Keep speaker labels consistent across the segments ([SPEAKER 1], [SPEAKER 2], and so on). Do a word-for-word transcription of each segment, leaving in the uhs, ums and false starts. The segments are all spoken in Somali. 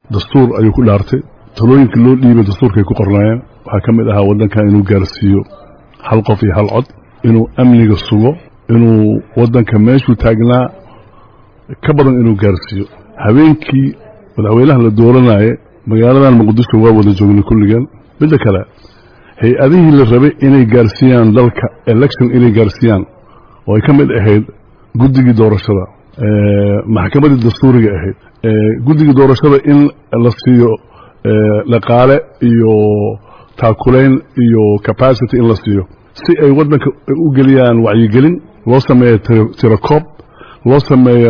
[SPEAKER 1] dastuur ayuu ku dhaartay talooyinka loo dhiibay dastuurka ay ku qornaayeen waxa kamid ahaa wadankan inuu gaarsiiyo hal qof iyo hal cod inuu amniga sugo inuu wadanka meeshuu taagnaa ka badan inuu gaarsiiyo habeenkii madaxweynaha la dooranayay magaaladan muqdisho waa wada joognay kulligan midda kale hay-adihii la rabay inay gaarsiiyaan dalka election inay gaarsiiyaan oo ay ka mid ahayd guddigii doorashada maxkamadii dastuuriga ahayd guddigii doorashada in la siiyo dhaqaale iyo taakulayn iyo capacity in la siiyo si ay wadanka u geliyaan wacyigelin loo sameeyo tirakoob loo sameeyo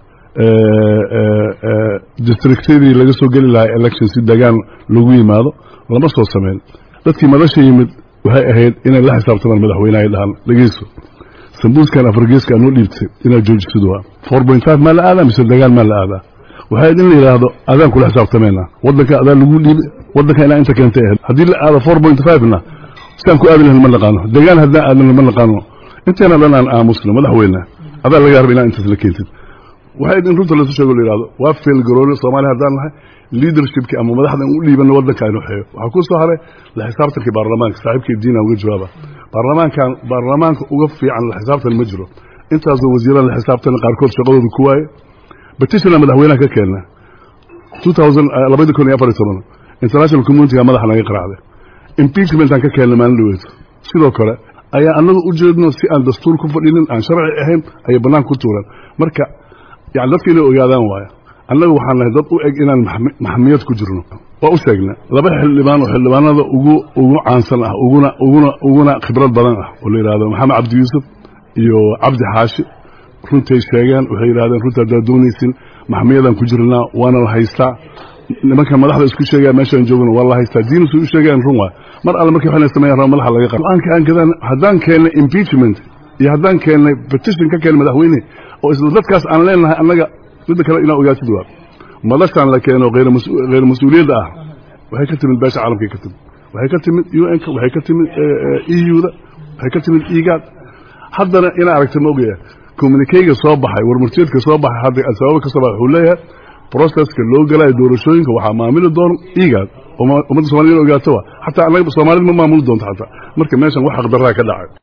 [SPEAKER 1] districtadii laga soo geli lahaa election si degaan lagu yimaado lama soo sameyn dadkii madasha yimid waxay ahayd inay la xisaabtamaan madaxweynaha ay dhahaan dhegeyso sambuuskan afargeeska anuu dhiibtay inaad joojisid waa four point five maa la aadaa mise degaan maa la aadaa waxay in la yidhaahdo adaan kula xisaabtamayna wadanka adaan lagu dhiibi wadanka inaa inta keentay ahayd haddii la aado four point five na sidaan ku aadi lahayn ma naqaano degaan haddaan aadan ma naqaano inteena dhan aan aamusno madaxweyne adaa laga harba inaa intaas la keentid waxay in runta lasu sheego la yidhaahdo waa fail garooni soomaaliya haddaan nahay leadershipki ama madaxda in u dhiibano wadanka aynu xeeyo waxaa ku soo haray la xisaabtankii baarlamaanka saaxiibkii diina uga jawaaba baarlamaankan baarlamaanka uga fiican la xisaabtan ma jiro intaasoo wasiirada la xisaabtan qaarkood shaqadooda ku waaye petition madaxweynaha ka keenna two thousand labada kun iyo afar iyo toban international community madaxa naga qaraacday impeachment aan ka keenna maalin dhaweyd sidoo kale ayaa annagu u jeedno si aan dastuur ku fadhinin aan sharci ahayn ayay banaanka ku tuuraan marka yani dadka inay ogaadaan waayo annagu waxaan nahay dad u eg inaan maxamiyad ku jirno waa u sheegna laba xildhibaan oo xildhibaanada ugu ugu caansan ah uguna uguna uguna khibrad badan ah oo la yidhaahdo maxamed cabdi yuusuf iyo cabdi xaashi runtay sheegeen waxay yidhahdeen runta haddaad doonaysin maxamiyadaan ku jirnaa waana la haystaa nimanka madaxda isku sheegaya meeshaan joogno waa la haystaa diinus u sheegayaan run waay mar alle markii waxayna sameeyaan raba madaxa laga qaro go-aanka aan gadaan haddaan keennay impeachment iyo haddaan keennay petition ka keennay madaxweyne oo isla dadkaas aan leenahay annaga midda kale inaa ogaatid waa madashaan la keeno hayr mas-uuliyadda ah waxay ka timid beesha caalamkay ka timid waxay ka timid u n ka waxay ka timid e u-da waxay ka timid igaad haddana inaa aragta ma ogaya communikeyga soo baxay warmurtiyeedka soo baxay hadda sababa ka soo baxay wuxuu leeyahay processka loo galayo doorashooyinka waxaa maamuli doona igaad ummadda somaliyad ogaato wa xataa annaga soomaalida ma maamuli doonto xataa marka meeshan wax xaqdarraa ka dhacay